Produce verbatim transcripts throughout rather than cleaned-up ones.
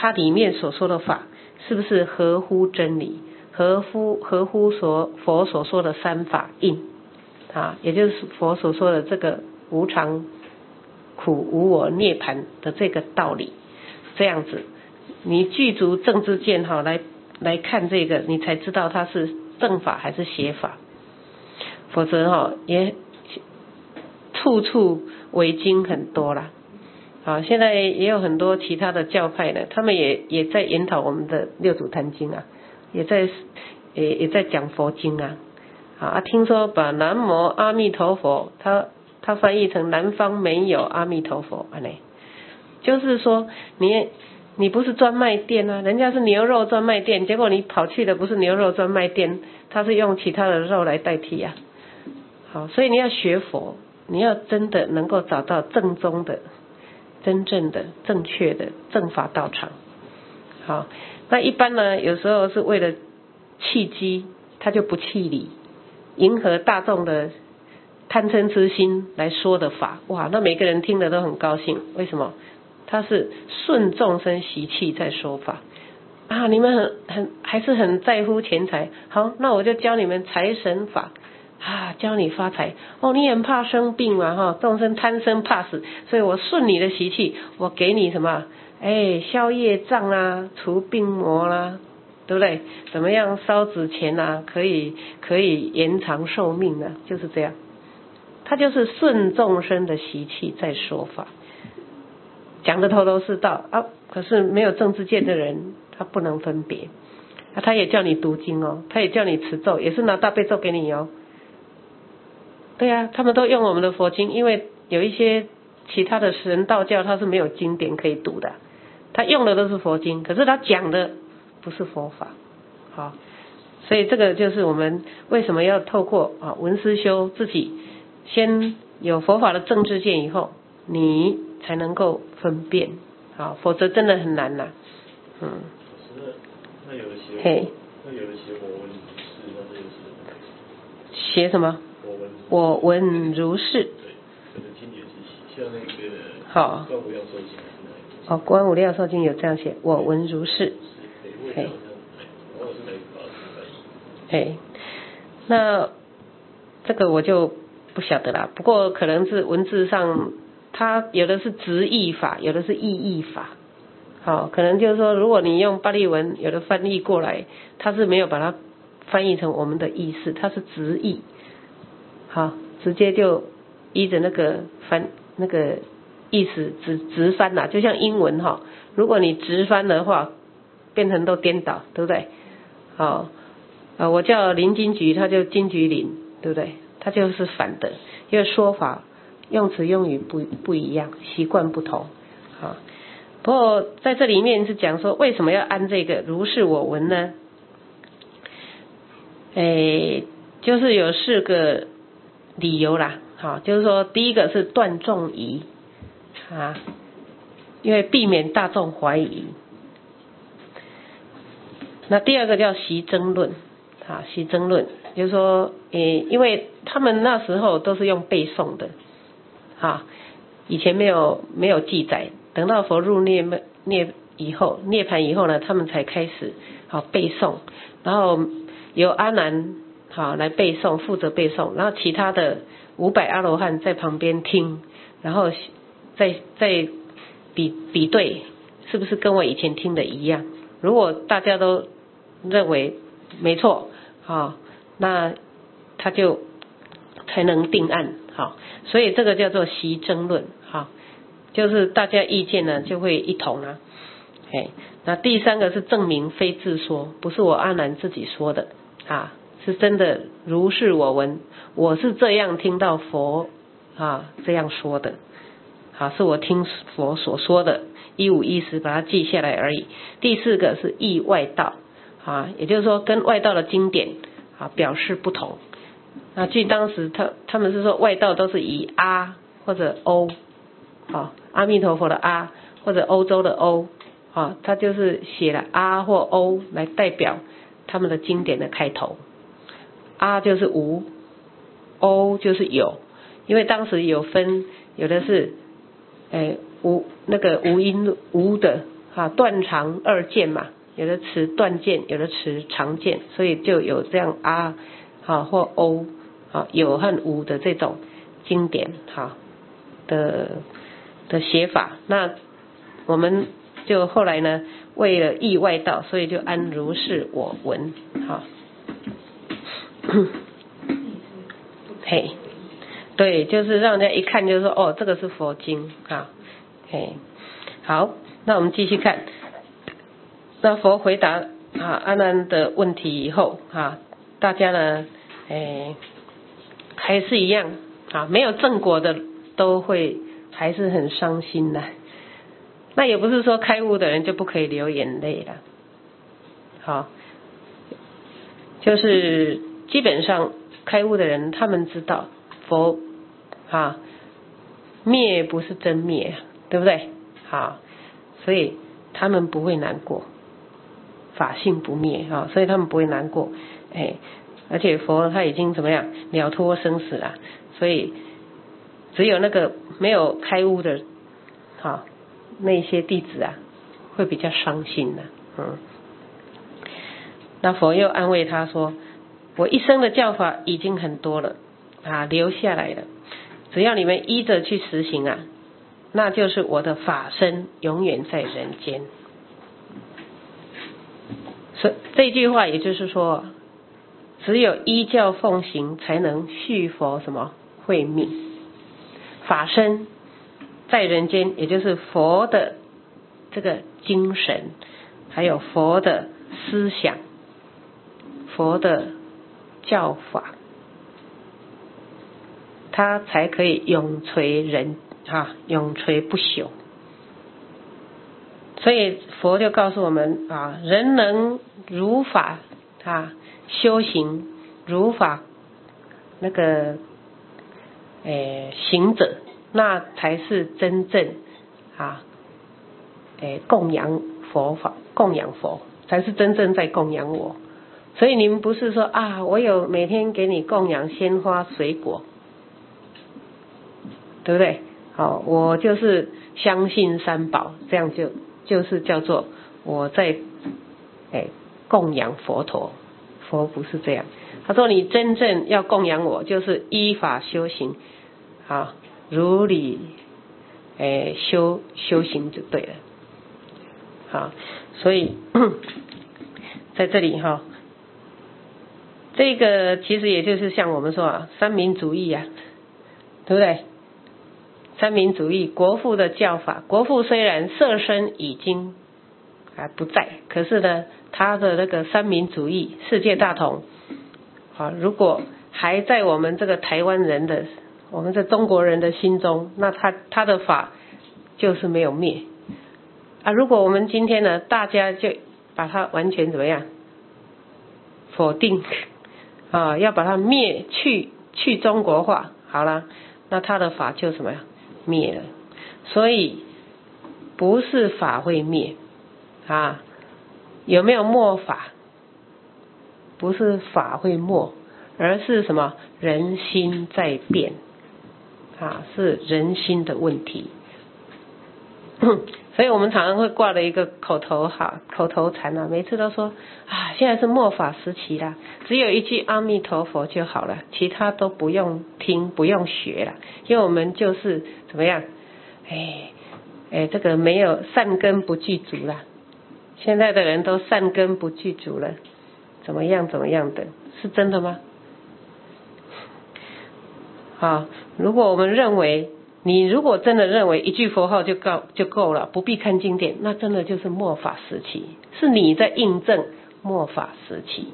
它里面所说的法是不是合乎真理，合乎合乎所佛所说的三法印啊，也就是佛所说的这个无常、苦、无我、涅槃的这个道理。这样子，你具足正知见哈，来来看这个，你才知道它是正法还是邪法。否则哈，也处处违经很多啦。好，现在也有很多其他的教派呢，他们也也在研讨我们的六祖坛经啊，也在也也在讲佛经啊。啊，听说把南无阿弥陀佛，他他翻译成南方没有阿弥陀佛啊，呢，就是说你你不是专卖店啊，人家是牛肉专卖店，结果你跑去的不是牛肉专卖店，他是用其他的肉来代替啊。好，所以你要学佛，你要真的能够找到正宗的、真正的、正确的正法道场。好，那一般呢，有时候是为了契机，他就不契理，迎合大众的贪嗔痴心来说的法，哇，那每个人听了都很高兴。为什么？他是顺众生习气在说法啊！你们很很还是很在乎钱财，好，那我就教你们财神法啊，教你发财哦。你很怕生病嘛哈，众生贪生怕死，所以我顺你的习气，我给你什么？哎，消业障啦，除病魔啦，对不对？怎么样烧纸钱啊，可以可以延长寿命呢？就是这样，他就是顺众生的习气在说法。讲的头头是道啊，可是没有正知见的人，他不能分别啊。他也叫你读经哦，他也叫你持咒，也是拿大悲咒给你哦。对啊，他们都用我们的佛经，因为有一些其他的神道教他是没有经典可以读的，他用的都是佛经，可是他讲的不是佛法。好，所以这个就是我们为什么要透过啊闻思修，自己先有佛法的正知见以后，你才能够分辨，好，否则真的很难呐。嗯。 那有的写嘿。 那有的写我闻如是，那这个是写什么？我闻如是。对， 可能经典是像那个。 好。 观无量寿经。 哦，观无量寿经有这样写，我闻如是。嘿。 我是哪个法师嘿，那这个我就不晓得啦，不过可能是文字上。它有的是直译法，有的是意译法。好，可能就是说，如果你用巴利文，有的翻译过来，它是没有把它翻译成我们的意思，它是直译。好，直接就依着那个翻那个意思直直翻啦，就像英文哈，如果你直翻的话，变成都颠倒，对不对？好，啊，我叫林金菊，他就金菊林，对不对？它就是反的，因为说法。用词用语不不一样，习惯不同，好。不过在这里面是讲说，为什么要安这个如是我闻呢？诶，就是有四个理由啦，好，就是说第一个是断众疑啊，因为避免大众怀疑。那第二个叫习争论，啊，习争论，就是说，诶，因为他们那时候都是用背诵的。啊，以前没有没有记载，等到佛入涅涅以后，涅槃以后呢，他们才开始好背诵，然后由阿难好来背诵，负责背诵，然后其他的五百阿罗汉在旁边听，然后再再比比对，是不是跟我以前听的一样？如果大家都认为没错，啊，那他就才能定案。好，所以这个叫做习争论，好，就是大家意见呢就会一同啊。哎，那第三个是证明非自说，不是我阿难自己说的啊，是真的如是我闻，我是这样听到佛啊这样说的，好，是我听佛所说的，一五一十把它记下来而已。第四个是意外道啊，也就是说跟外道的经典啊表示不同。那据当时他他们是说外道都是以阿或者欧，啊阿弥陀佛的阿或者欧洲的欧，啊他就是写了阿或欧来代表他们的经典的开头。阿就是无，欧就是有，因为当时有分，有的是诶无那个无音无的啊断长二见嘛，有的持断见，有的持长见，所以就有这样啊啊或欧啊有和无的这种经典哈的的写法。那我们就后来呢，为了意外道，所以就按如是我闻哈。嘿，对，就是让人家一看就说哦，这个是佛经啊。嘿，好，那我们继续看。那佛回答啊阿难的问题以后啊，大家呢，哎，还是一样啊，没有正果的都会还是很伤心的。那也不是说开悟的人就不可以流眼泪了，好，就是基本上开悟的人，他们知道佛啊灭不是真灭，对不对？好，所以他们不会难过，法性不灭啊，所以他们不会难过。哎，而且佛他已经怎么样了脱生死了，所以只有那个没有开悟的，好。那些弟子啊，会比较伤心的、啊，嗯。那佛又安慰他说：“我一生的教法已经很多了啊，留下来了。只要你们依着去实行啊，那就是我的法身永远在人间。”所以这句话也就是说，只有依教奉行，才能续佛什么慧命，法身。在人间，也就是佛的这个精神，还有佛的思想，佛的教法，它才可以永垂人啊，永垂不朽。所以佛就告诉我们啊，人能如法啊修行，如法那个诶行者。那才是真正啊，诶供养佛法，供养佛才是真正在供养我。所以你们不是说啊，我有每天给你供养鲜花水果，对不对？好，我就是相信三宝，这样就就是叫做我在诶供养佛陀。佛不是这样，他说你真正要供养我，就是依法修行啊。如理诶修修行就对了，好，所以在这里哈，这个其实也就是像我们说啊，三民主义啊，对不对？三民主义，国父的教法，国父虽然色身已经啊不在，可是呢，他的那个三民主义，世界大同，啊，如果还在我们这个台湾人的。我们在中国人的心中，那他他的法就是没有灭啊。如果我们今天呢，大家就把它完全怎么样否定啊，要把它灭去去中国化，好了，那他的法就什么呀灭了。所以不是法会灭啊，有没有末法？不是法会没，而是什么？人心在变。啊，是人心的问题，所以我们常常会挂了一个口头哈口头禅啊，每次都说啊，现在是末法时期啦，只有一句阿弥陀佛就好了，其他都不用听不用学了，因为我们就是怎么样，哎哎，这个没有善根不具足啦，现在的人都善根不具足了，怎么样怎么样的，是真的吗？啊，如果我们认为你如果真的认为一句佛号就够就够了，不必看经典，那真的就是末法时期，是你在印证末法时期。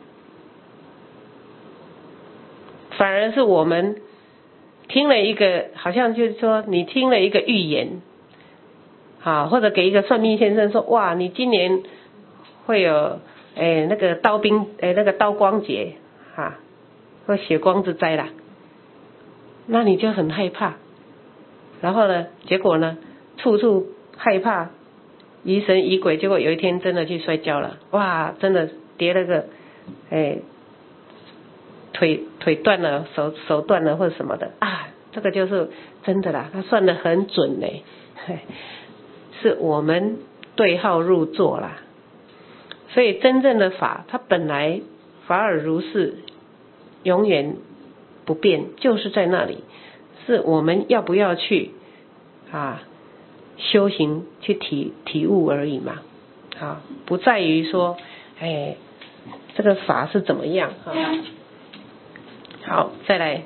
反而是我们听了一个，好像就是说你听了一个预言，啊，或者给一个算命先生说，哇，你今年会有诶那个刀兵诶那个刀光节啊，或血光之灾啦。那你就很害怕，然后呢，结果呢，处处害怕，疑神疑鬼，结果有一天真的去摔跤了，哇，真的跌了个，哎，腿腿断了，手手断了或者什么的啊，这个就是真的啦，他算得很准嘞，是我们对号入座啦。所以真正的法，它本来法尔如是，永远不变，就是在那里，是我们要不要去啊修行去体体悟而已嘛。啊，不在于说，哎，这个法是怎么样啊？好，再来。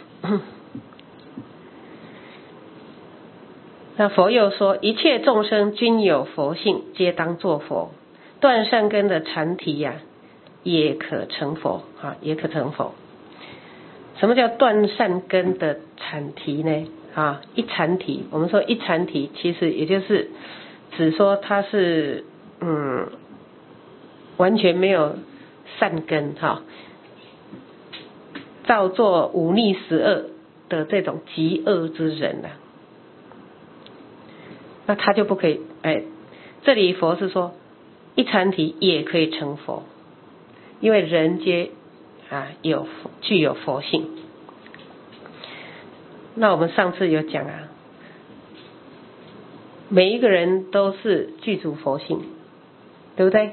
那佛又说，一切众生均有佛性，皆当作佛。断善根的禅提呀、啊，也可成佛啊，也可成佛。什么叫断善根的禅提呢？啊，一禅提，我们说一禅提，其实也就是只说它是嗯，完全没有善根哈，造作忤逆十恶的这种极恶之人呐、啊。那他就不可以，哎，这里佛是说一禅提也可以成佛，因为人皆啊有具有佛性。那我们上次有讲啊，每一个人都是具足佛性，对不对？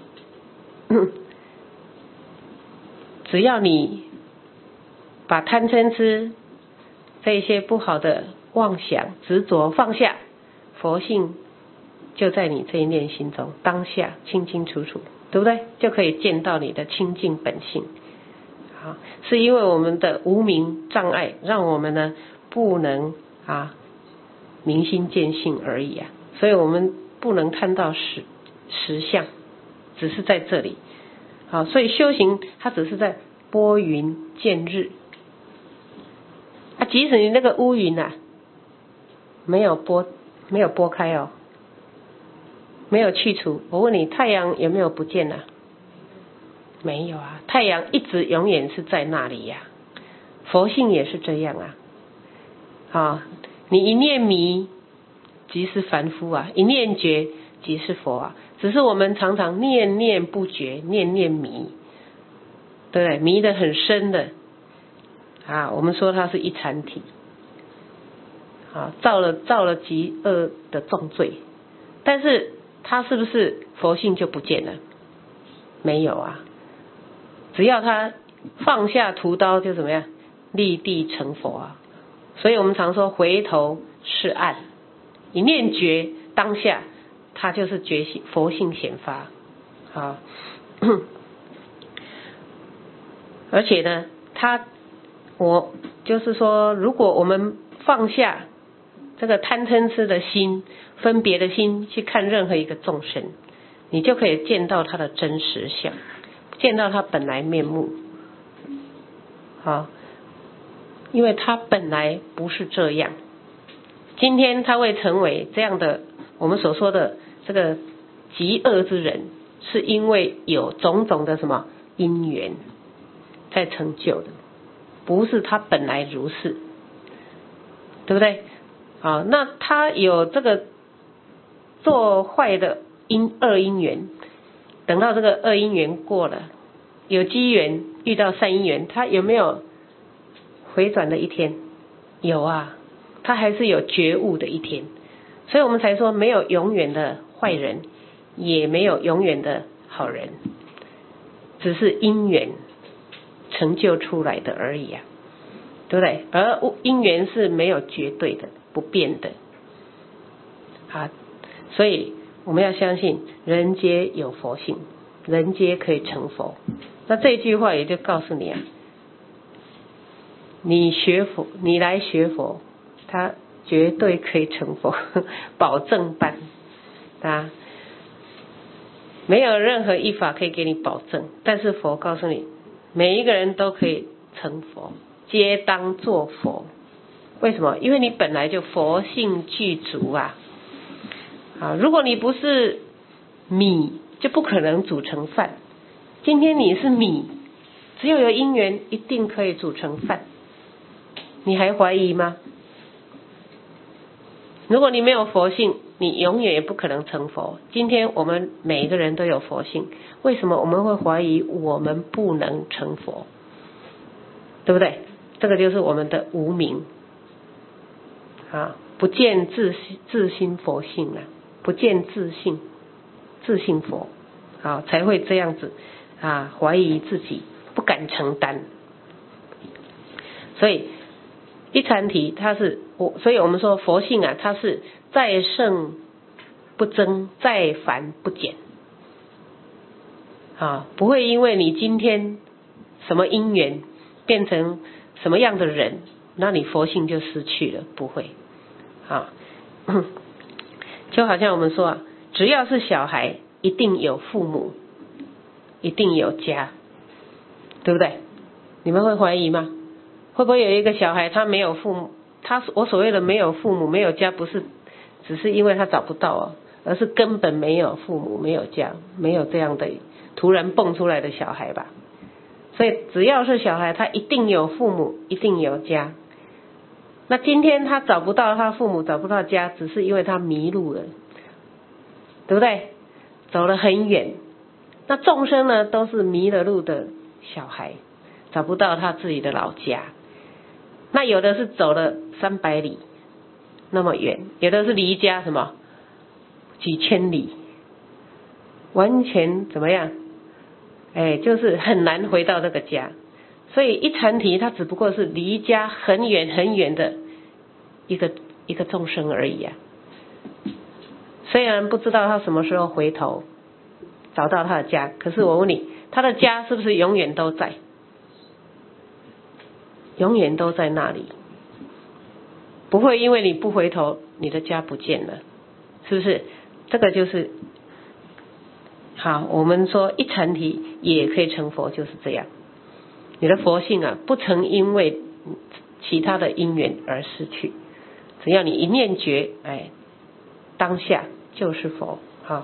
只要你把贪嗔痴这些不好的妄想执着放下，佛性就在你这一念心中，当下清清楚楚，对不对？就可以见到你的清净本性。好，是因为我们的无明障碍，让我们呢不能啊明心见性而已啊，所以我们不能看到实实相，只是在这里。好，所以修行它只是在拨云见日啊，即使你那个乌云啊没有拨没有拨开哦，没有去除。我问你，太阳有没有不见啊？没有啊，太阳一直永远是在那里呀、啊。佛性也是这样啊。啊，你一念迷即是凡夫啊，一念觉即是佛啊。只是我们常常念念不觉，念念迷，对不对？迷得很深的啊。我们说它是一禅体。啊，造了造了极恶的重罪，但是他是不是佛性就不见了？没有啊，只要他放下屠刀，就怎么样，立地成佛啊。所以我们常说回头是岸，一念觉当下，他就是觉性佛性显发啊。而且呢，他我就是说，如果我们放下这个贪嗔痴的心，分别的心去看任何一个众生，你就可以见到他的真实相，见到他本来面目。好，因为他本来不是这样，今天他会成为这样的我们所说的这个极恶之人，是因为有种种的什么因缘在成就的，不是他本来如是，对不对？啊，那他有这个做坏的因恶因缘，等到这个恶因缘过了，有机缘遇到善因缘，他有没有回转的一天？有啊，他还是有觉悟的一天。所以我们才说没有永远的坏人，也没有永远的好人，只是因缘成就出来的而已啊，对不对？而因缘是没有绝对的，不变的啊，所以我们要相信人皆有佛性，人皆可以成佛。那这句话也就告诉你啊，你学佛，你来学佛，他绝对可以成佛，保证班啊，没有任何一法可以给你保证，但是佛告诉你，每一个人都可以成佛，皆当作佛。为什么？因为你本来就佛性具足啊！啊，如果你不是米，就不可能煮成饭。今天你是米，只有有因缘，一定可以煮成饭。你还怀疑吗？如果你没有佛性，你永远也不可能成佛。今天我们每一个人都有佛性，为什么我们会怀疑我们不能成佛？对不对？这个就是我们的无明啊，不见自自心佛性了， 不见自信，自信佛，啊，才会这样子啊，怀疑自己，不敢承担。所以一禅体它是我，所以我们说佛性啊，它是在圣不增，在凡不减，啊，不会因为你今天什么因缘变成什么样的人，那你佛性就失去了，不会，啊，就好像我们说啊，只要是小孩，一定有父母，一定有家，对不对？你们会怀疑吗？会不会有一个小孩他没有父母？他我所谓的没有父母没有家，不是只是因为他找不到哦，而是根本没有父母没有家，没有这样的突然蹦出来的小孩吧。所以只要是小孩，他一定有父母，一定有家。那今天他找不到他父母，找不到家，只是因为他迷路了，对不对？走了很远。那众生呢，都是迷了路的小孩，找不到他自己的老家。那有的是走了三百里那么远，有的是离家什么几千里，完全怎么样？哎，就是很难回到那个家。所以一禅体它只不过是离家很远很远的一个一个众生而已啊。虽然不知道他什么时候回头找到他的家，可是我问你，他的家是不是永远都在？永远都在那里，不会因为你不回头，你的家不见了，是不是？这个就是好，我们说一禅体也可以成佛，就是这样。你的佛性啊，不曾因为其他的因缘而失去，只要你一念觉，哎，当下就是佛。好，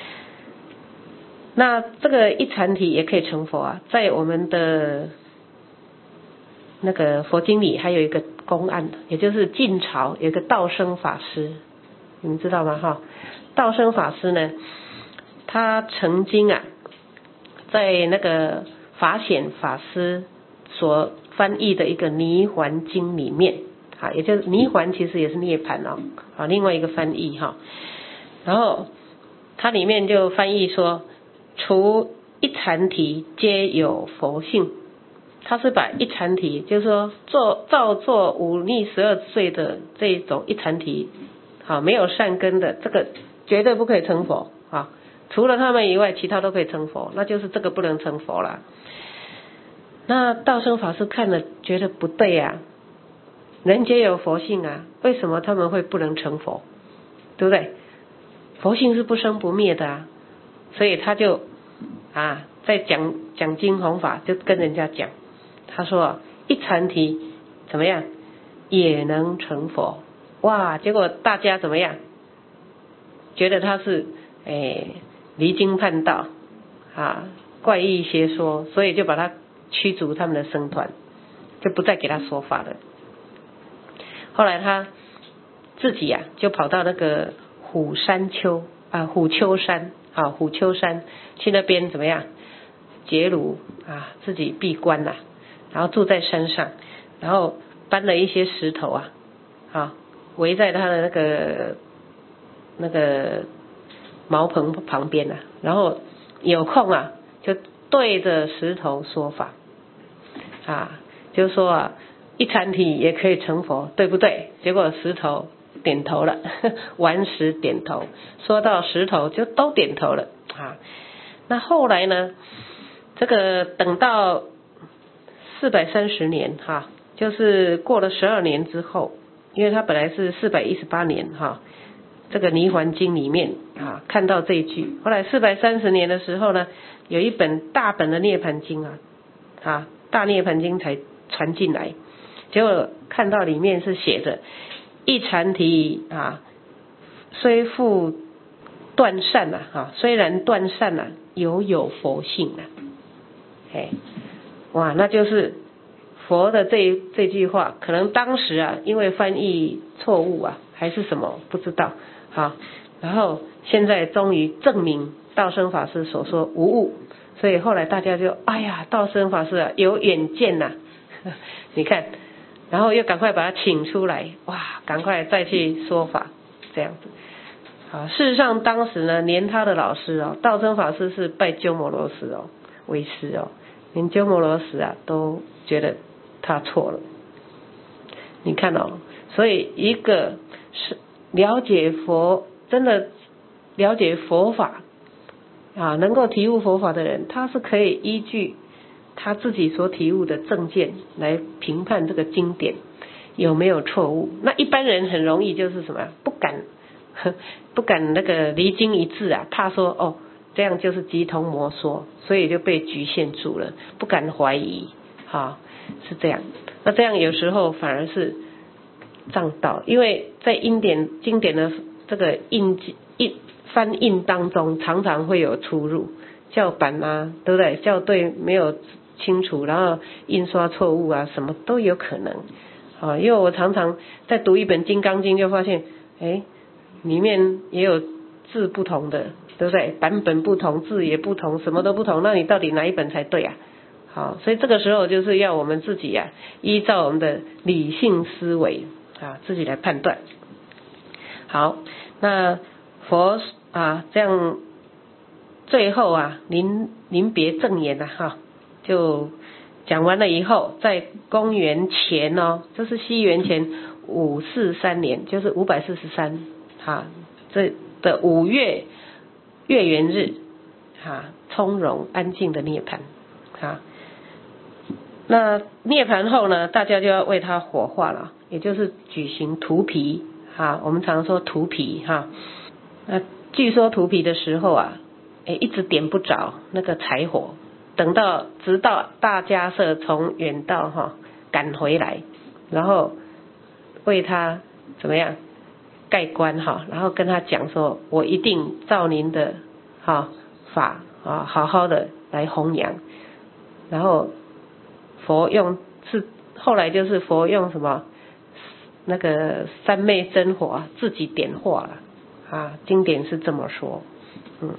那这个一禅体也可以成佛啊，在我们的那个佛经里还有一个公案，也就是晋朝有一个道生法师，你们知道吗？哈，道生法师呢，他曾经啊，在那个法显法师所翻译的一个泥环经里面，啊，也就是泥环其实也是涅槃哦，啊，另外一个翻译哈，然后它里面就翻译说，除一禅体皆有佛性。他是把一禅体，就是说做造作忤逆十二岁的这种一禅体，好，没有善根的，这个绝对不可以成佛啊！除了他们以外，其他都可以成佛，那就是这个不能成佛了。那道生法师看了觉得不对啊，人皆有佛性啊，为什么他们会不能成佛？对不对？佛性是不生不灭的啊，所以他就啊，在讲讲经弘法，就跟人家讲。他说一禅体怎么样也能成佛，哇！结果大家怎么样？觉得他是哎离经叛道啊，怪异邪说，所以就把他驱逐他们的僧团，就不再给他说法了。后来他自己啊，就跑到那个虎山丘啊，虎丘山啊，虎丘山去那边怎么样结庐啊，自己闭关呐、啊。然后住在山上，然后搬了一些石头啊，啊，围在他的那个那个茅棚旁边啊，然后有空啊，就对着石头说法，啊，就是说啊，一禅体也可以成佛，对不对？结果石头点头了，顽石点头，说到石头就都点头了啊。那后来呢，这个等到四百三十年哈，就是过了十二年之后，因为他本来是四百一十八年哈，这个泥环经里面啊看到这一句，后来四百三十年的时候呢，有一本大本的涅槃经啊，啊大涅槃经才传进来，结果看到里面是写着一禅体啊，虽复断善啊，哈，虽然断善啊，犹有佛性啊，哎。哇，那就是佛的这这句话，可能当时啊，因为翻译错误啊，还是什么不知道，好，然后现在终于证明道生法师所说无误，所以后来大家就哎呀，道生法师啊有远见呐、啊，你看，然后又赶快把他请出来，哇，赶快再去说法，这样子， 啊，事实上当时呢，连他的老师哦，道真法师是拜鸠摩罗什哦为师哦，连鸠摩罗什啊都觉得他错了。你看哦，所以一个是了解佛，真的了解佛法啊，能够体悟佛法的人，他是可以依据他自己所体悟的正见来评判这个经典有没有错误。那一般人很容易就是什么，不敢不敢那个离经一致啊，怕说哦这样就是鸡同魔说，所以就被局限住了，不敢怀疑，啊，是这样。那这样有时候反而是障道，因为在经典经典的这个印印翻印当中，常常会有出入，校版啊，对不对？校对没有清楚，然后印刷错误啊，什么都有可能啊。因为我常常在读一本《金刚经》，就发现，哎，里面也有字不同的，对不对？版本不同，字也不同，什么都不同，那你到底哪一本才对啊？好，所以这个时候就是要我们自己啊，依照我们的理性思维啊，自己来判断。好，那佛啊这样最后啊临临别赠言啊哈，就讲完了以后，在公元前哦，这是西元前五四三年，就是五百四十三哈，这的五月月圆日哈，从容安静的涅槃哈。那涅槃后呢，大家就要为他火化了，也就是举行荼毗哈，我们常说荼毗哈。那据说荼毗的时候啊，哎一直点不着那个柴火，等到直到大迦叶从远道哈赶回来，然后为他怎么样盖棺哈，然后跟他讲说，我一定照您的哈法啊，好好的来弘扬，然后。佛用是后来就是佛用什么那个三昧真火自己点化了啊，经典是这么说，嗯，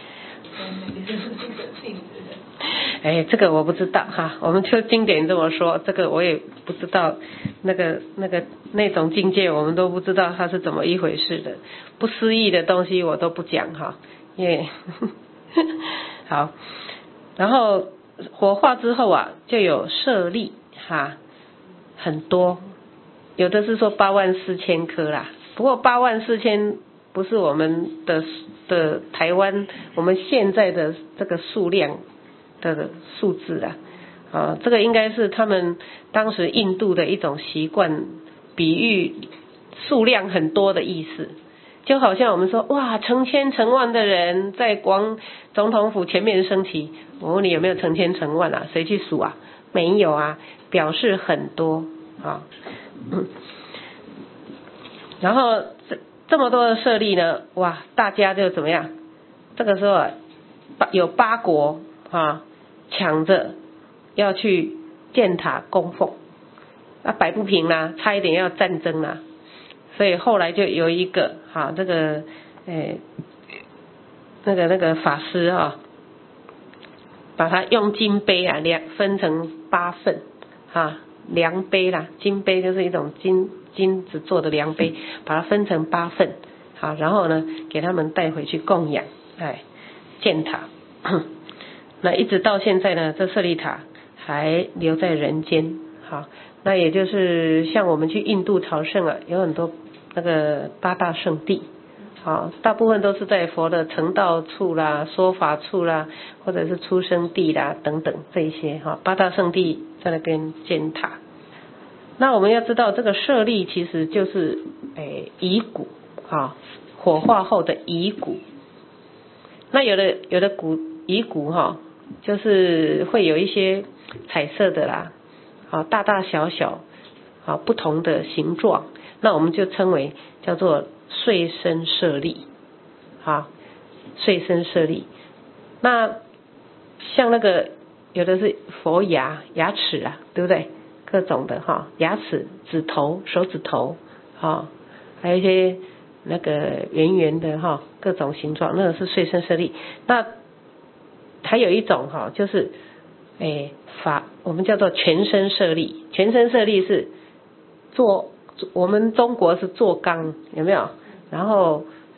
哎，这个我不知道哈，我们就经典这么说，这个我也不知道，那个那个那种境界我们都不知道它是怎么一回事的，不思议的东西我都不讲哈，因为好，然后。火化之后啊，就有舍利哈，很多，有的是说八万四千颗啦。不过八万四千不是我们的的台湾我们现在的这个数量的数字啊，啊，这个应该是他们当时印度的一种习惯，比喻数量很多的意思。就好像我们说哇，成千成万的人在广总统府前面升旗，我问你有没有成千成万啊？谁去数啊？没有啊，表示很多啊。嗯、然后这这么多的舍利呢，哇，大家就怎么样？这个时候啊，有八国啊抢着要去建塔供奉，啊摆不平啦、啊，差一点要战争啦、啊。所以后来就有一个哈，这个诶，那个那个法师啊，把它用金杯啊量分成八份哈，量杯啦，金杯就是一种金金子做的量杯，把它分成八份，好，然后呢给他们带回去供养，哎，建塔。那一直到现在呢，这舍利塔还留在人间，好，那也就是像我们去印度朝圣啊，有很多。那个八大圣地，好，大部分都是在佛的成道处啦、说法处啦，或者是出生地啦等等这一些哈，八大圣地在那边建塔。那我们要知道，这个舍利其实就是诶遗骨啊，火化后的遗骨。那有的有的骨遗骨哈，就是会有一些彩色的啦，啊，大大小小啊不同的形状。那我们就称为叫做碎身舍利，好，碎身舍利。那像那个有的是佛牙牙齿啊，对不对？各种的哈，牙齿、指头、手指头，哈，还有一些那个圆圆的哈，各种形状，那个是碎身舍利。那还有一种哈，就是诶法，我们叫做全身舍利。全身舍利是做。我们中国是做缸，有没有？然后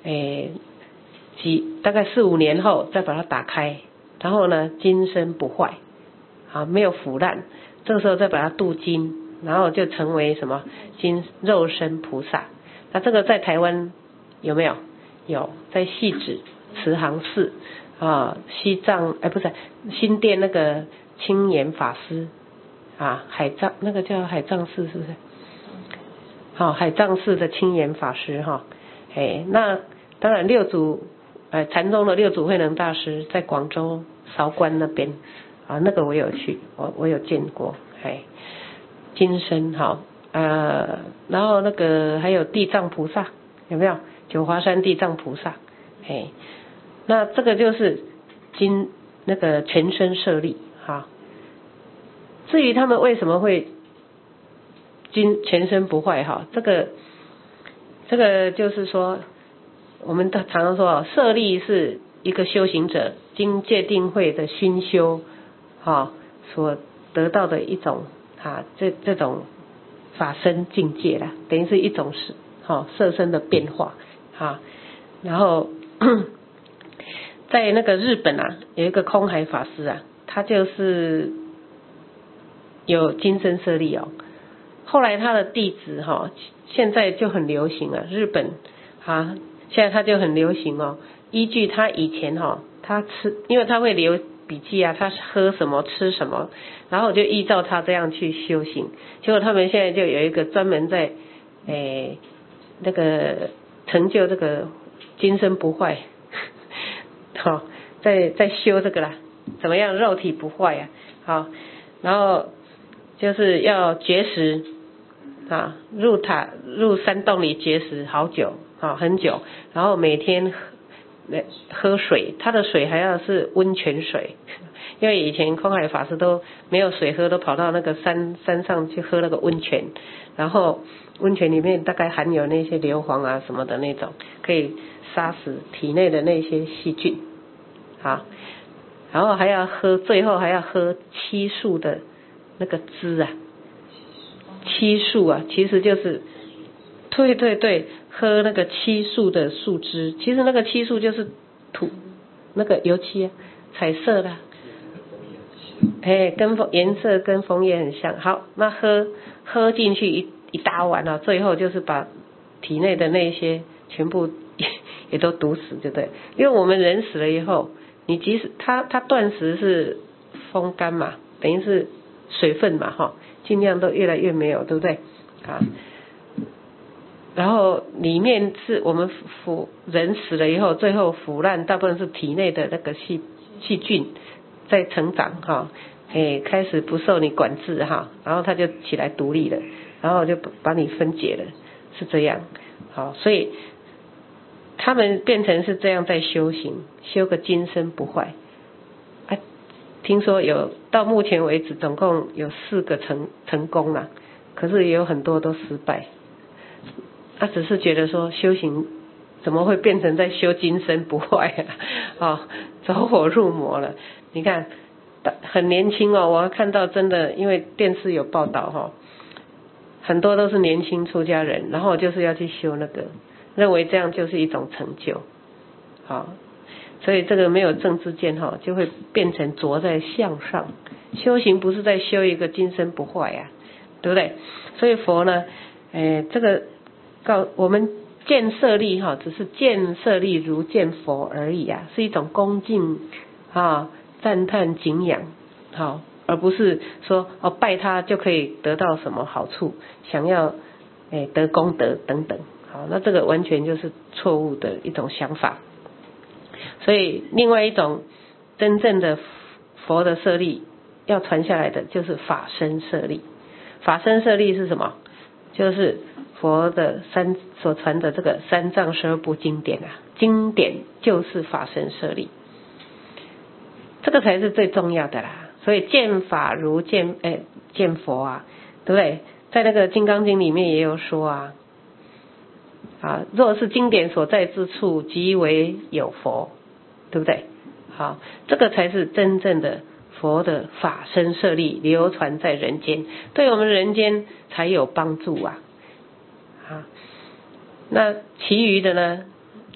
诶几大概四五年后再把它打开，然后呢金身不坏，啊没有腐烂，这个时候再把它镀金，然后就成为什么金肉身菩萨。那这个在台湾有没有？有，在汐止慈航寺啊，西藏哎不是新店那个清严法师啊，海藏那个叫海藏寺是不是？好、哦，海藏寺的清严法师哈，哎，那当然六祖呃禅宗的六祖慧能大师在广州韶关那边啊，那个我有去，我我有见过，哎，金身哈呃，然后那个还有地藏菩萨有没有？九华山地藏菩萨，哎，那这个就是金那个全身舍利哈。至于他们为什么会金全身不坏哈，这个这个就是说，我们常常说舍利是一个修行者经戒定慧的熏修哈所得到的一种啊这这种法身境界啦，等于是一种是哈色身的变化哈。然后在那个日本啊，有一个空海法师啊，他就是有金身舍利哦。后来他的弟子哈、哦，现在就很流行了，日本啊，现在他就很流行哦。依据他以前哈、哦，他吃，因为他会留笔记啊，他喝什么吃什么，然后就依照他这样去修行。结果他们现在就有一个专门在诶那个成就这个金身不坏，好、哦，在在修这个啦，怎么样肉体不坏啊？好，然后就是要绝食啊，入塔入山洞里绝食好久啊，很久，然后每天喝喝水，他的水还要是温泉水，因为以前空海法师都没有水喝，都跑到那个山山上去喝那个温泉，然后温泉里面大概含有那些硫磺啊什么的那种，可以杀死体内的那些细菌，好，然后还要喝，最后还要喝七树的那个汁啊，七树啊，其实就是对对对，喝那个漆树的树枝，其实那个漆树就是土那个油漆啊，彩色的、啊，哎，跟枫颜色跟枫叶很像。好，那喝喝进去一一大碗了、啊，最后就是把体内的那些全部也, 也都毒死，对不对？因为我们人死了以后，你即使它它断食是风干嘛，等于是水分嘛，哈，尽量都越来越没有，对不对？啊。然后里面是我们腐人死了以后，最后腐烂大部分是体内的那个细细菌在成长哈，哎开始不受你管制哈，然后它就起来独立了，然后就把你分解了，是这样。好，所以他们变成是这样在修行，修个金身不坏。啊，听说有到目前为止总共有四个成成功了，可是也有很多都失败。他只是觉得说修行怎么会变成在修金身不坏啊？哦，走火入魔了。你看很年轻哦，我看到真的，因为电视有报道哈、哦，很多都是年轻出家人，然后就是要去修那个，认为这样就是一种成就。好、哦，所以这个没有正知见哈、哦，就会变成着在相上。修行不是在修一个金身不坏呀、啊，对不对？所以佛呢，诶，这个。告我们见舍利哈，只是见舍利如见佛而已啊，是一种恭敬啊、赞叹、敬仰，好，而不是说哦拜他就可以得到什么好处，想要诶得功德等等，好，那这个完全就是错误的一种想法。所以另外一种真正的佛的舍利要传下来的就是法身舍利。法身舍利是什么？就是佛的三所传的这个三藏十二部经典啊，经典就是法身舍利，这个才是最重要的啦。所以见法如见诶见佛啊，对不对？在那个金刚经里面也有说啊，啊，若是经典所在之处，即为有佛，对不对？好，这个才是真正的佛的法身舍利流传在人间，对我们人间才有帮助啊。啊，那其余的呢，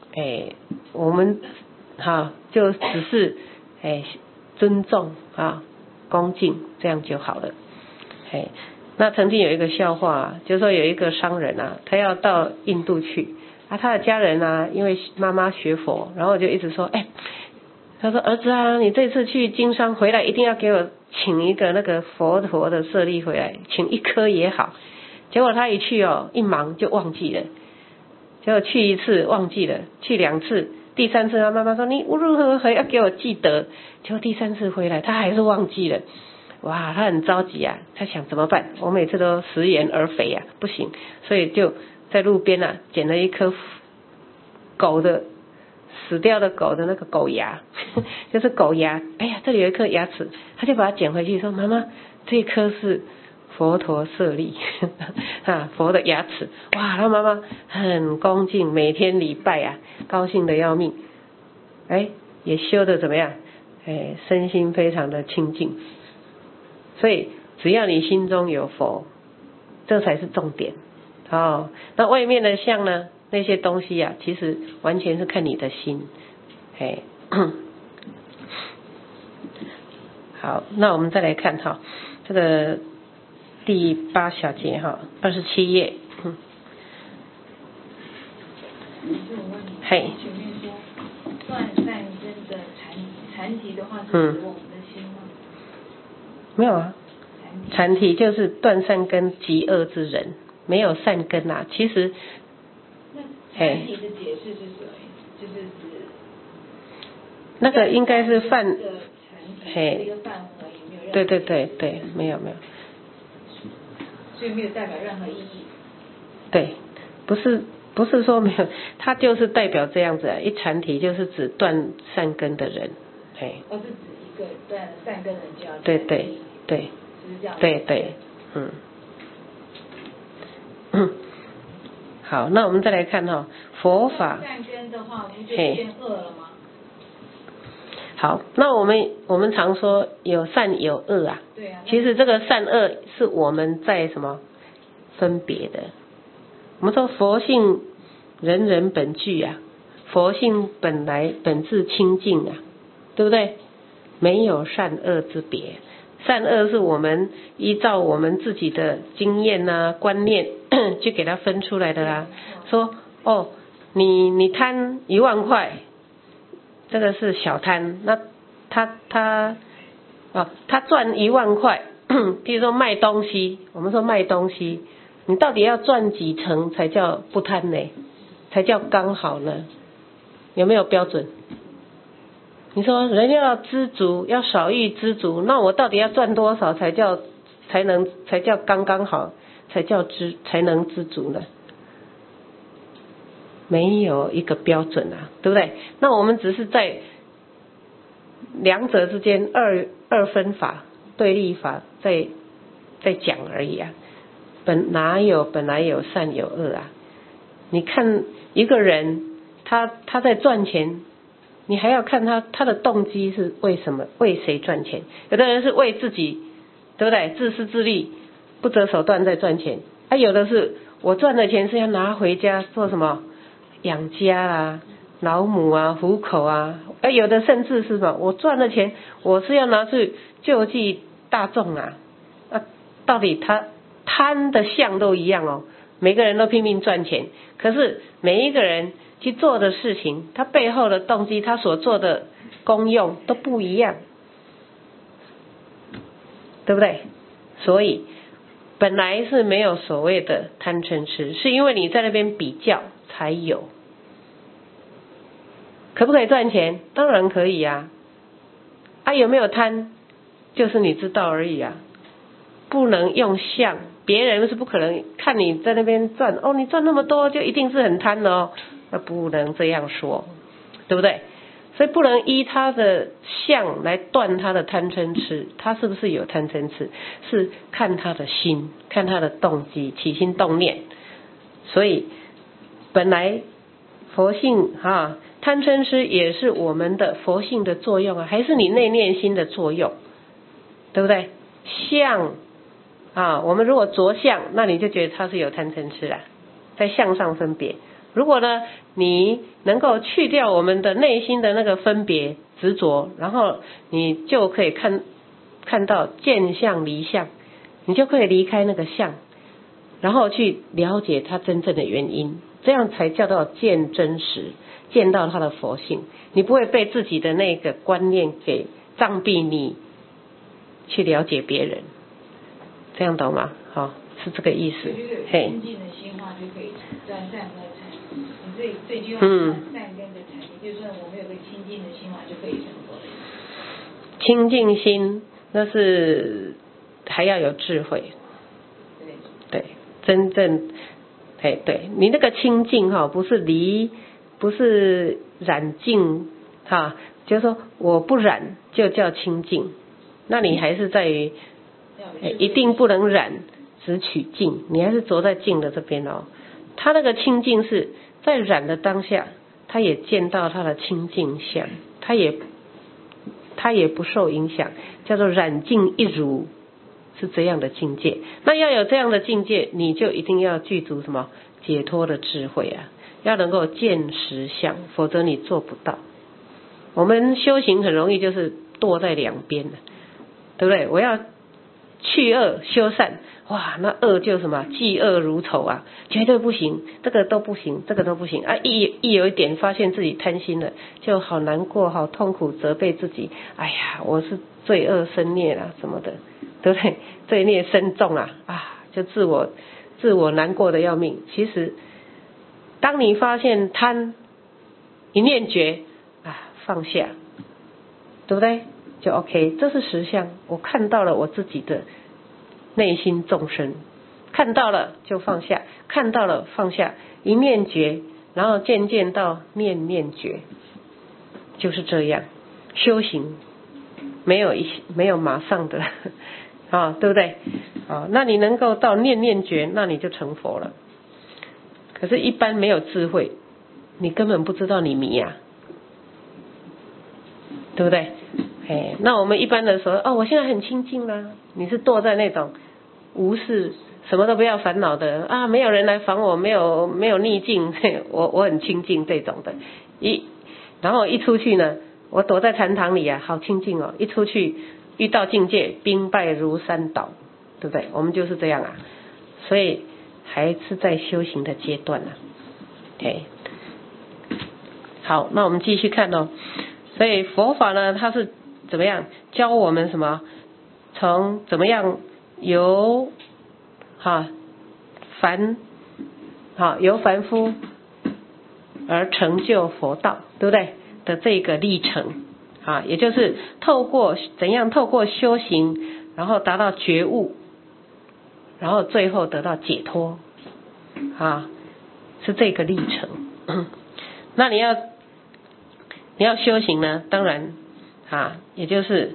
哎，我们哈、啊、就只是哎尊重啊恭敬这样就好了。哎，那曾经有一个笑话、啊，就是说有一个商人啊，他要到印度去啊，他的家人啊，因为妈妈学佛，然后就一直说，哎，他说儿子啊，你这次去经商回来一定要给我请一个那个佛陀的舍利回来，请一颗也好。结果他一去哦，一忙就忘记了。结果去一次忘记了，去两次，第三次他妈妈说你无论如何要给我记得。结果第三次回来他还是忘记了，哇，他很着急啊，他想怎么办？我每次都食言而肥啊，不行，所以就在路边啊捡了一颗狗的死掉的狗的那个狗牙，就是狗牙，哎呀，这里有一颗牙齿，他就把它捡回去说妈妈，这颗是佛陀舍利啊，佛的牙齿，哇，他妈妈很恭敬，每天礼拜啊，高兴的要命，哎，也修得怎么样？哎，身心非常的清净。所以只要你心中有佛，这才是重点哦。那外面的相呢？那些东西啊，其实完全是看你的心。哎，好，那我们再来看哈，这个。第八小节哈，二十七页。嗯。嘿。 前面说断善根的禅禅题的话，是指我们的心吗？ 没有啊，禅题就是断善根极恶之人，没有善根啊。其实， 那禅题的解释是什么？就是指那个应该是范， 嘿， 对对对对，没有没有。 所以没有代表任何意义。 对，不是不是说没有，它就是代表这样子啊。一禅题就是指断善根的人，哎。 哦，是指一个断善根的人就要。 对对对。 是这样。 对对，嗯。嗯。好，那我们再来看哈、哦，佛法。 善根的话，不就变恶了吗？ 好，那我们我们常说有善有恶啊。 对啊。 其实这个善恶是我们在什么分别的？我们说佛性人人本具啊，佛性本来本质清净啊，对不对？没有善恶之别，善恶是我们依照我们自己的经验啊、观念就给它分出来的啦。说哦，你你贪一万块。这个是小贪，那他他哦，他赚一万块，比如说卖东西，我们说卖东西，你到底要赚几成才叫不贪呢？才叫刚好呢？有没有标准？你说人要知足，要少欲知足，那我到底要赚多少才叫才能才叫刚刚好，才叫知才能知足呢？没有一个标准啊，对不对？那我们只是在两者之间二二分法、对立法在在讲而已啊。本哪有本来有善有恶啊？你看一个人，他他在赚钱，你还要看他他的动机是为什么，为谁赚钱？有的人是为自己，对不对？自私自利，不择手段在赚钱。啊，有的是我赚的钱是要拿回家做什么？养家啊，老母啊，糊口啊，哎，有的甚至是什么？我赚了钱，我是要拿去救济大众啊！啊，到底他贪的相都一样哦，每个人都拼命赚钱，可是每一个人去做的事情，他背后的动机，他所做的功用都不一样，对不对？所以本来是没有所谓的贪嗔痴，是因为你在那边比较。才有，可不可以赚钱？当然可以啊！啊，有没有贪？就是你知道而已啊！不能用相，别人是不可能看你在那边赚哦，你赚那么多就一定是很贪的哦，那不能这样说，对不对？所以不能依他的相来断他的贪嗔痴，他是不是有贪嗔痴？是看他的心，看他的动机，起心动念，所以。本来佛性啊，贪嗔痴也是我们的佛性的作用啊，还是你内念心的作用，对不对？相啊，我们如果着相，那你就觉得它是有贪嗔痴啦，在相上分别如果呢，你能够去掉我们的内心的那个分别执着，然后你就可以看看到见相离相，你就可以离开那个相，然后去了解它真正的原因，这样才叫做见真实，见到它的佛性。你不会被自己的那个观念给障蔽你去了解别人，这样懂吗？好，是这个意思。嘿。 清净的心化就可以转善和禅。你这这句话嗯， 善根的禅，也就是说我们有个清净的心化就可以成佛了。 清净心那是还要有智慧。对。对，真正，哎，对你那个清净哈，不是离，不是染净哈，就是说我不染就叫清净，那你还是在于，一定不能染，只取净，你还是着在净的这边哦。他那个清净是在染的当下，他也见到他的清净相，他也他也不受影响，叫做染净一如，是这样的境界。那要有这样的境界，你就一定要具足什么解脱的智慧啊，要能够见实相，否则你做不到。我们修行很容易就是堕在两边的，对不对？我要去恶修善，哇，那恶就什么嫉恶如仇啊，绝对不行，这个都不行，这个都不行啊！一一有一点发现自己贪心了，就好难过，好痛苦，责备自己，哎呀，我是罪恶深孽啦什么的，对不对？罪孽深重啊，啊，就自我自我难过的要命。其实，当你发现贪，一念觉啊，放下，对不对？就 OK， 这是实相，我看到了我自己的内心众生，看到了就放下，看到了放下，一念觉，然后渐渐到念念觉，就是这样。修行没有一没有马上的啊，对不对？啊，那你能够到念念觉，那你就成佛了。可是，一般没有智慧，你根本不知道你迷啊，对不对？哎，那我们一般的时候，哦，我现在很清净啦，你是堕在那种无视，什么都不要烦恼的啊，没有人来烦我，没有没有逆境，我我很清净这种的。一然后一出去呢，我躲在禅堂里啊，好清净哦。一出去遇到境界，兵败如山倒，对不对？我们就是这样啊，所以还是在修行的阶段啊。OK， 好，那我们继续看哦。所以佛法呢，它是怎么样教我们什么？从怎么样由哈凡哈由凡夫而成就佛道，对不对？的这个历程啊，也就是透过怎样透过修行，然后达到觉悟，然后最后得到解脱啊，是这个历程。那你要你要修行呢，当然啊，也就是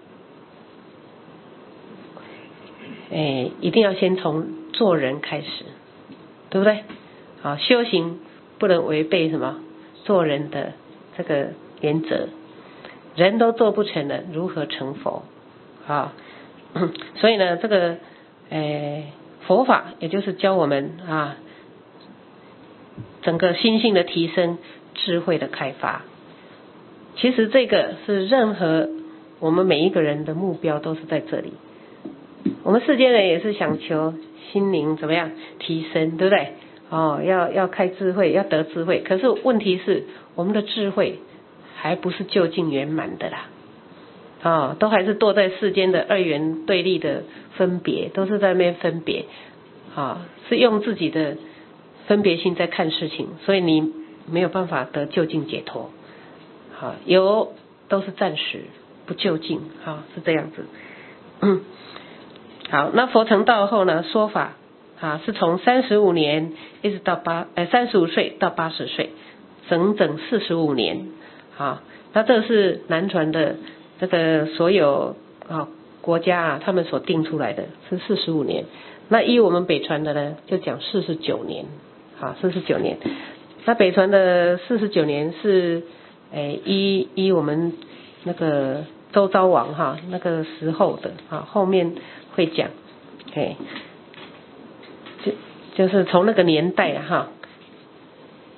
哎，一定要先从做人开始，对不对？啊，修行不能违背什么做人的这个原则，人都做不成了，如何成佛啊？所以呢，这个哎佛法也就是教我们啊，整个心性的提升，智慧的开发。其实这个是任何我们每一个人的目标都是在这里。我们世间人也是想求心灵怎么样提升，对不对？哦，要要开智慧，要得智慧。可是问题是，我们的智慧还不是究竟圆满的啦，哦，都还是堕在世间的二元对立的分别，都是在那边分别，啊、哦，是用自己的分别心在看事情，所以你没有办法得究竟解脱。好，有都是暂时，不究竟，好，是这样子。嗯，好，那佛成道后呢，说法啊是从三十五年一直到八呃三十五岁到八十岁，整整四十五年。好，那这是南传的这个所有啊国家啊他们所定出来的是四十五年。那依我们北传的呢，就讲四十九年，好，四十九年。那北传的四十九年是。诶，依依我们那个周昭王哈那个时候的啊，后面会讲，诶，就就是从那个年代哈，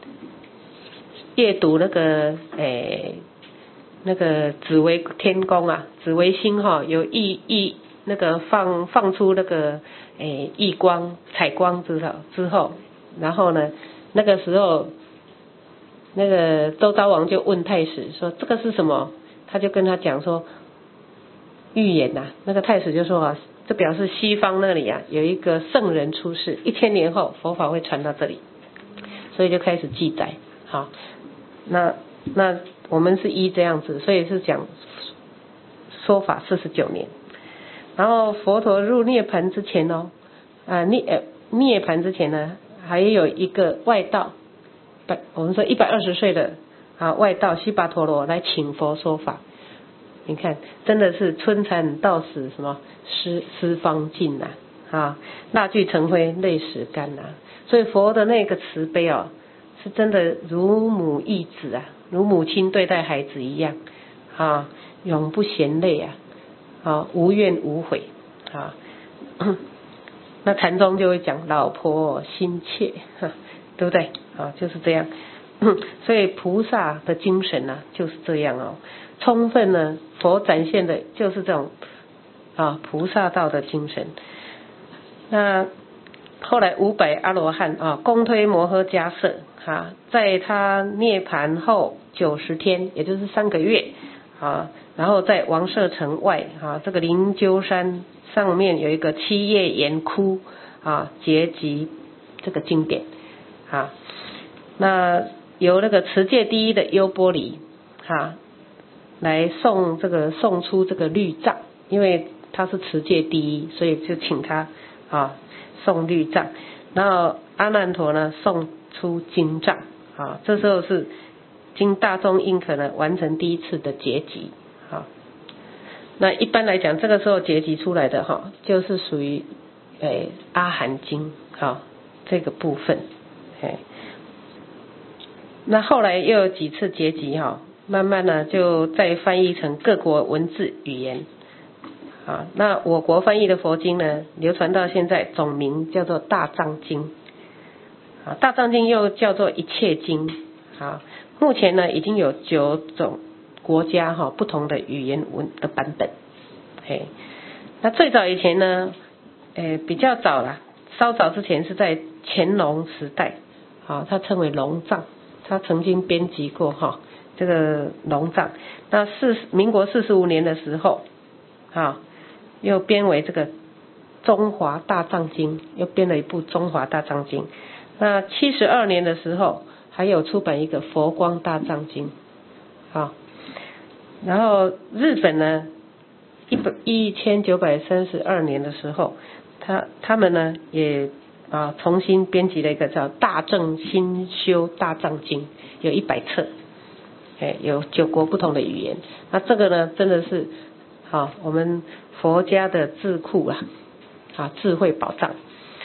阅读那个诶那个紫微天宫啊，紫微星哈、哦、有异异那个放放出那个诶异光彩光之后之后，然后呢那个时候那个周昭王就问太史说这个是什么，他就跟他讲说预言呐、啊，那个太史就说啊，这表示西方那里啊有一个圣人出世，一千年后佛法会传到这里，所以就开始记载。好，那那我们是依这样子，所以是讲说法四十九年。然后佛陀入涅盘之前哦，啊涅呃涅盘之前呢，还有一个外道，百我们说一百二十岁的啊外道悉巴陀罗来请佛说法。你看，真的是春蚕到死什么丝丝方尽呐，啊，蜡炬成灰泪始干呐。所以佛的那个慈悲哦，是真的如母忆子啊，如母亲对待孩子一样啊，永不嫌累啊，啊，无怨无悔啊。那禅宗就会讲老婆心切，对不对啊？就是这样。所以菩萨的精神呢、啊，就是这样哦，充分呢，佛展现的就是这种啊菩萨道的精神。那后来五百阿罗汉啊，公推摩诃迦叶啊，在他涅盘后九十天，也就是三个月啊，然后在王舍城外啊，这个灵鹫山上面有一个七叶岩窟啊，结集这个经典啊，那由那个持戒第一的优波离哈来送这个送出这个律藏，因为他是持戒第一，所以就请他啊送律藏。然后阿难陀呢送出经藏啊，这时候是经大众应可呢完成第一次的结集啊。那一般来讲，这个时候结集出来的哈，就是属于诶阿含经啊这个部分，诶。那后来又有几次结集哈，慢慢呢就再翻译成各国文字语言啊。那我国翻译的佛经呢，流传到现在，总名叫做大藏经啊。大藏经又叫做一切经啊。目前呢已经有九种国家哈不同的语言文的版本。嘿，那最早以前呢，诶比较早啦，稍早之前是在乾隆时代啊，它称为龙藏。他曾经编辑过哈这个龙藏，那四民国四十五年的时候，啊又编为这个中华大藏经，又编了一部中华大藏经。那七十二年的时候，还有出版一个佛光大藏经，啊，然后日本呢，一百一千九百三十二年的时候，他他们呢也。啊，重新编辑了一个叫《大正新修大藏经》，有一百册，哎，有九国不同的语言。那这个呢，真的是啊，我们佛家的智库啊，啊，智慧宝藏，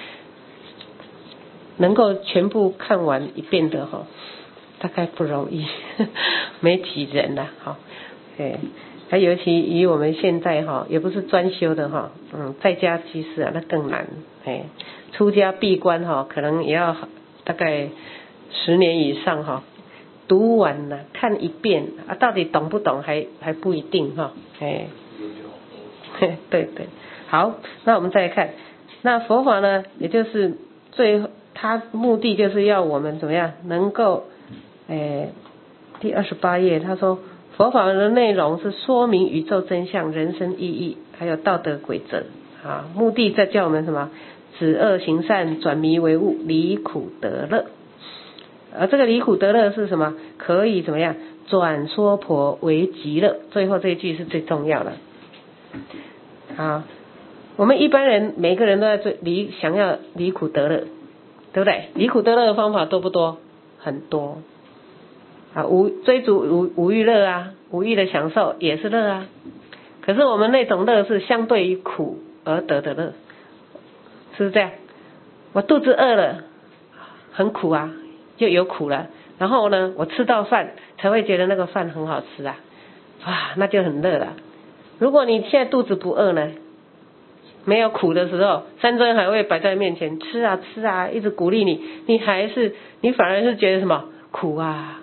能够全部看完一遍的哈，大概不容易，没几人呐，哈，哎，还尤其以我们现在哈，也不是专修的哈，嗯，在家居士啊，那更难，哎。出家闭关哈，可能也要大概十年以上哈，读完了看一遍啊，到底懂不懂还还不一定哈，哎，对对，好，那我们再来看，那佛法呢，也就是最后它目的就是要我们怎么样能够，哎，第二十八页他说佛法的内容是说明宇宙真相、人生意义，还有道德规则啊，目的在叫我们什么？止恶行善，转迷为悟，离苦得乐。而这个离苦得乐是什么？可以怎么样？转娑婆为极乐。最后这一句是最重要的。好，我们一般人每个人都在追离，想要离苦得乐，对不对？离苦得乐的方法多不多？很多。啊，无追逐无无欲乐啊，无欲的享受也是乐啊。可是我们那种乐是相对于苦而得的乐。是不是这样？我肚子饿了，很苦啊，就有苦了。然后呢，我吃到饭才会觉得那个饭很好吃啊，哇，那就很乐了。如果你现在肚子不饿呢，没有苦的时候，山珍海味摆在面前，吃啊吃啊，一直鼓励你，你还是你反而是觉得什么苦啊？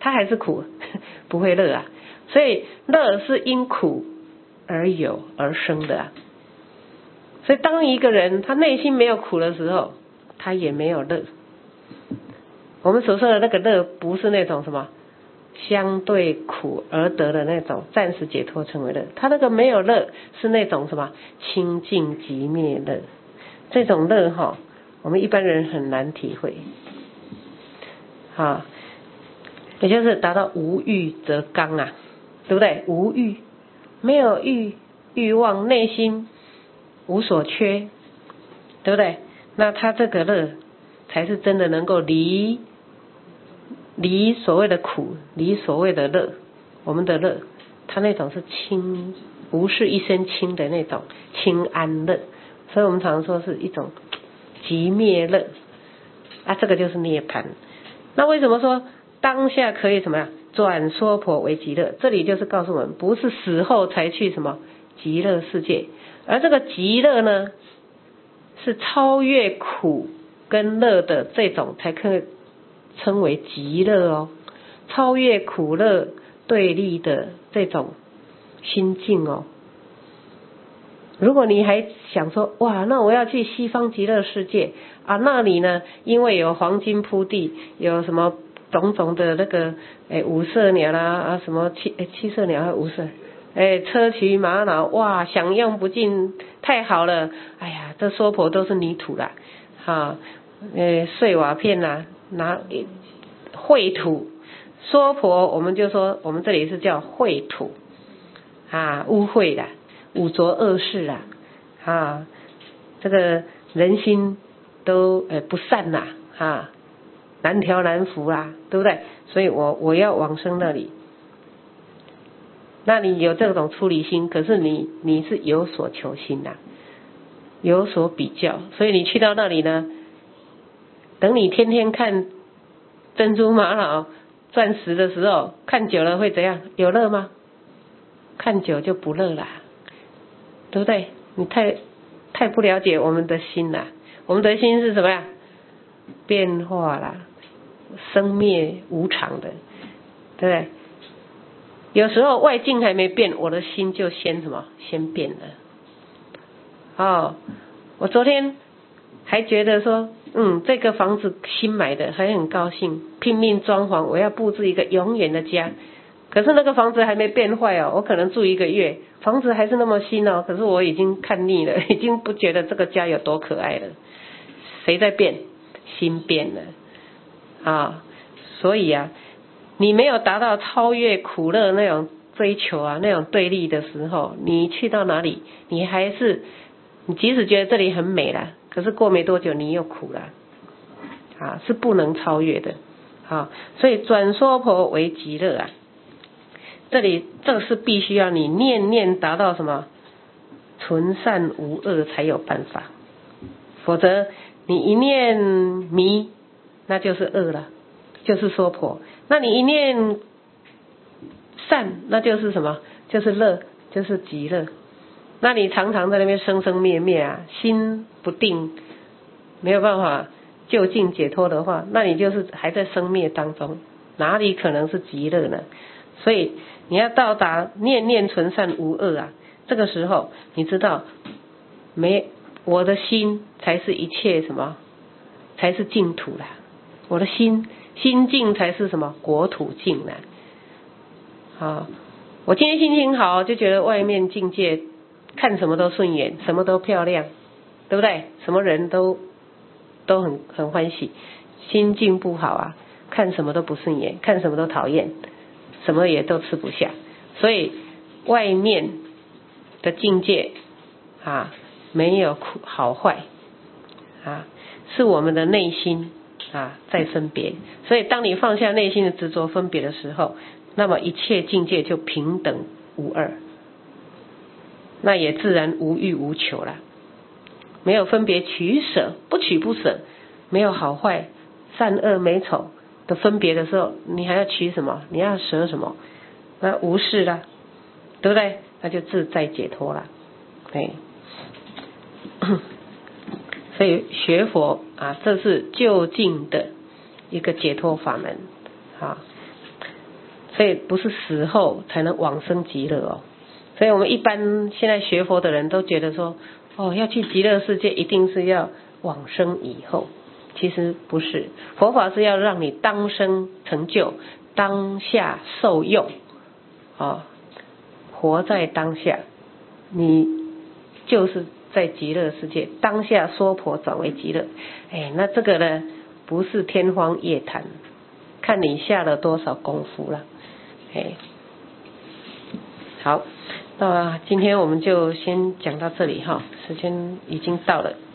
它还是苦，不会乐啊。所以乐是因苦而有而生的啊。所以当一个人他内心没有苦的时候，他也没有乐。我们所说的那个乐，不是那种什么相对苦而得的那种暂时解脱成为乐，他那个没有乐是那种什么清净寂灭乐。这种乐哈，我们一般人很难体会啊，也就是达到无欲则刚啊，对不对？无欲，没有欲欲望，内心无所缺，对不对？那他这个乐才是真的能够离离所谓的苦，离所谓的乐。我们的乐，他那种是清，无事一身轻的那种清安乐，所以我们常说是一种寂灭乐啊，这个就是涅槃。那为什么说当下可以什么呀？转娑婆为极乐，这里就是告诉我们，不是死后才去什么极乐世界，而这个极乐呢，是超越苦跟乐的这种才可以称为极乐哦。超越苦乐对立的这种心境哦。如果你还想说，哇，那我要去西方极乐世界啊，那里呢，因为有黄金铺地，有什么种种的那个诶五色鸟啦啊，什么七诶七色鸟还五色，诶车骑玛瑙，哇，享用不尽，太好了。哎呀，这娑婆都是泥土啦，哈，诶碎瓦片啦，拿秽土。娑婆我们就说我们这里是叫秽土啊，污秽啦，五浊恶世啦，啊，这个人心都呃不善啦，啊，难调难服啦，对不对？所以我我要往生那里。那你有这种出离心，可是你你是有所求心啦，有所比较，所以你去到那里呢，等你天天看珍珠玛瑙钻石的时候，看久了会怎样？有乐吗？看久就不乐啦，对不对？你太太不了解我们的心啦。我们的心是什么呀？变化啦，生灭无常的，对不对？有时候外境还没变，我的心就先什么？先变了。哦，我昨天还觉得说，嗯，这个房子新买的，还很高兴，拼命装潢，我要布置一个永远的家。可是那个房子还没变坏哦，我可能住一个月，房子还是那么新哦，可是我已经看腻了，已经不觉得这个家有多可爱了。谁在变？心变了啊！所以啊，你没有达到超越苦乐那种追求啊，那种对立的时候，你去到哪里，你还是你即使觉得这里很美啦，可是过没多久你又苦了啊，是不能超越的啊。所以转娑婆为极乐啊，这里这个是必须要你念念达到什么纯善无恶才有办法，否则你一念迷，那就是恶了，就是娑婆。那你一念善，那就是什么？就是乐，就是极乐。那你常常在那边生生灭灭啊，心不定，没有办法就近解脱的话，那你就是还在生灭当中，哪里可能是极乐呢？所以你要到达念念纯善无恶啊，这个时候你知道没，我的心才是一切什么，才是净土啦。我的心心净才是什么国土净啦。好，我今天心情好，就觉得外面境界看什么都顺眼，什么都漂亮，对不对？什么人都都很很欢喜。心境不好啊，看什么都不顺眼，看什么都讨厌，什么也都吃不下。所以外面的境界啊，没有苦好坏啊，是我们的内心啊在分别。所以当你放下内心的执着分别的时候，那么一切境界就平等无二，那也自然无欲无求了。没有分别取舍，不取不舍，没有好坏善恶美丑的分别的时候，你还要取什么？你要舍什么？那无事了，对不对？那就自在解脱了。对，所以学佛啊，这是究竟的一个解脱法门啊。 所以不是死后才能往生极乐哦。所以我们一般现在学佛的人都觉得说，哦，要去极乐世界一定是要往生以后，其实不是，佛法是要让你当生成就，当下受用，啊，活在当下，你就是在极乐世界，当下娑婆转为极乐。哎，那这个呢，不是天方夜谭，看你下了多少功夫了。哎，好，那今天我们就先讲到这里哈，时间已经到了。